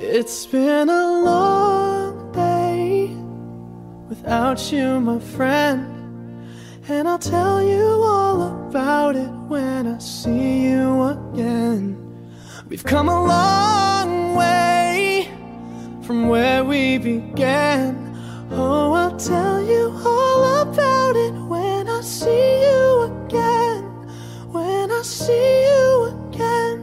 It's been a long day without you, my friend, and I'll tell you all about it when I see you again. We've come a long way from where we began. Oh, I'll tell you all about it when I see you again. When I see you again.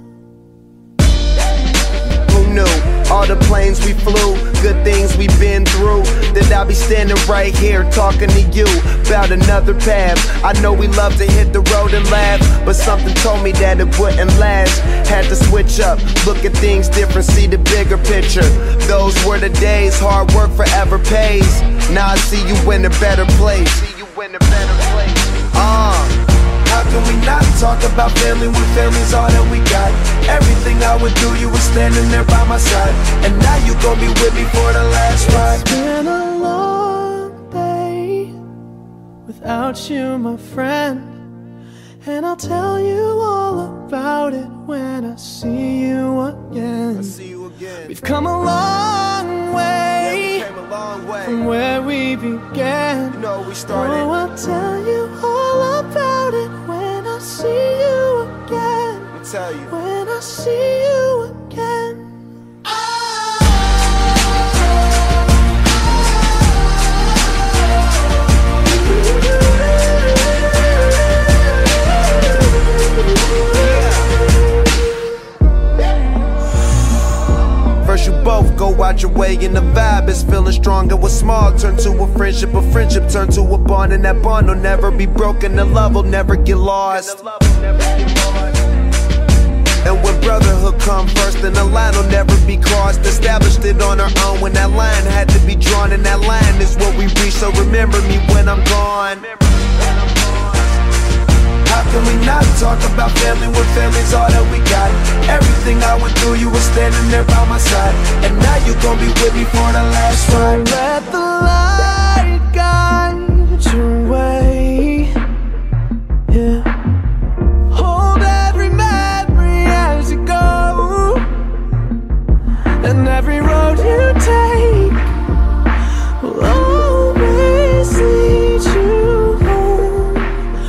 All the planes we flew, good things we've been through, that I'll be standing right here talking to you about another path. I know we love to hit the road and laugh, but something told me that it wouldn't last. Had to switch up, look at things different, see the bigger picture. Those were the days, hard work forever pays. Now I see you in a better place. How can we not talk about family when family's all that we got? Everything I would do, you were standing there by my side, and now you gon' be with me for the last ride. It's been a long day without you, my friend, and I'll tell you all about it when I see you again. We've come a long way, from where we began. You know we started. Oh, I'll tell you all about it when I see you again. Let me tell you. When I see you again. First you both go out your way and the vibe is feeling strong, and what's small turn to a friendship turn to a bond, and that bond will never be broken, the love will never get lost. And when brotherhood come first, then the line will never be crossed. Established it on our own when that line had to be drawn, and that line is what we reach, so remember me when I'm gone. How can we not talk about family when family's all that we got? Everything I went through, you were standing there by my side, and now you gon' be with me for the last ride. Let the light guide your way, yeah. Hold every memory as you go, and every road you take will always lead you home.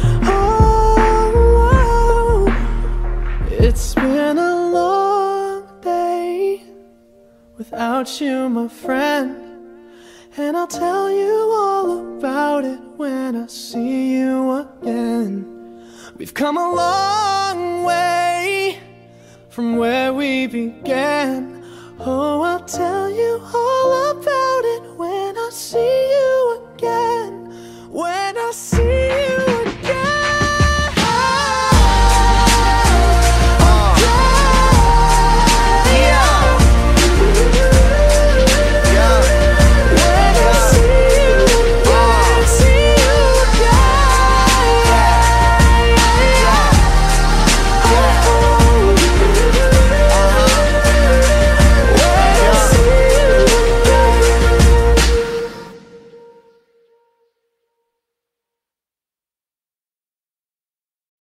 Oh, it's been a long day without you, my friend, and I'll tell you all about it when I see you again. We've come a long way from where we began. Oh, I'll tell